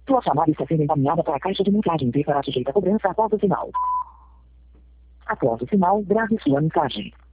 Sua chamada está sendo encaminhada para a caixa de mensagens e será sujeita a cobrança após o sinal. Após o sinal, grave sua mensagem.